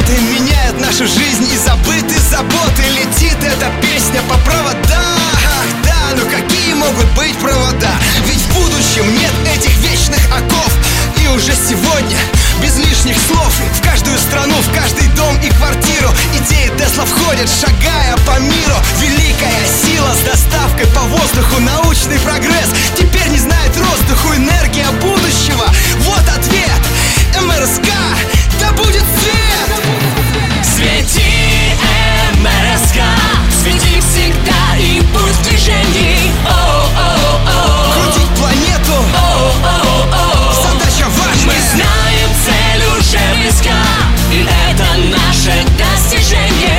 работы меняют нашу жизнь, и забыты заботы. Летит эта песня по проводам. Ах, да, но какие могут быть провода? Ведь в будущем нет этих вечных оков. И уже сегодня, без лишних слов, в каждую страну, в каждый дом и квартиру идеи Тесла входят, шагая по миру. Великая сила с доставкой по воздуху, научный прогресс теперь не знает роздуху. Энергия будущего, вот ответ. МРСК, да будет свет! Свети, МРСК, свети всегда и будь в движении. Крутить планету, задача важная. Мы знаем, цель уже близка, и это наше достижение.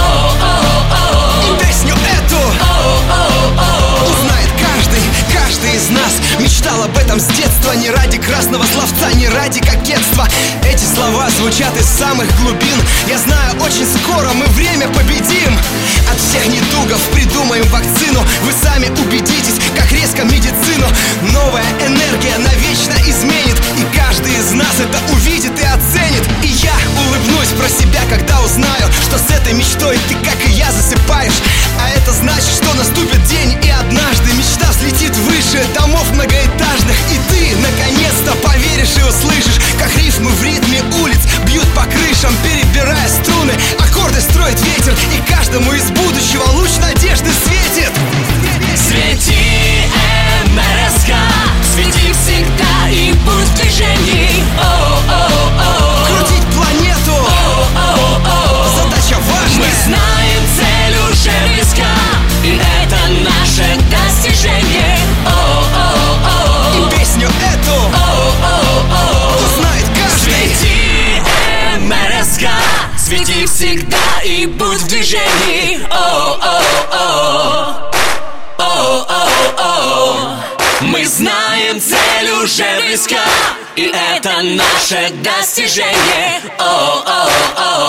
И песню эту узнает каждый из нас. Мечтал об этом с детства, не ради красного словца, не ради кокетства. Эти слова звучат из самых глубин. Я знаю, очень скоро мы время победим. От всех недугов придумаем вакцину. Вы сами убедитесь, как резко медицину новая энергия навечно изменит. И каждый из нас это увидит и оценит. И я улыбнусь про себя, когда узнаю, что с этой мечтой ты, как и я, засыпаешь. А это значит, что наступит день, и однажды мечта взлетит выше домов многоэтажных. И ты, наконец-то, поверишь и услышишь, как рифмы в ритме улиц бьют по крышам, перебирая струны. Аккорды строит ветер, и каждому из будущего луч надежды светит. Свети, МРСК, свети всегда и будь в движении. Крутить планету, задача важная. Мы знаем, цель уже близка, и это наше достижение. И песню эту узнает каждый. Свети, МРСК, свети всегда и будь в движении. Мы знаем, цель уже близка, и это наше достижение.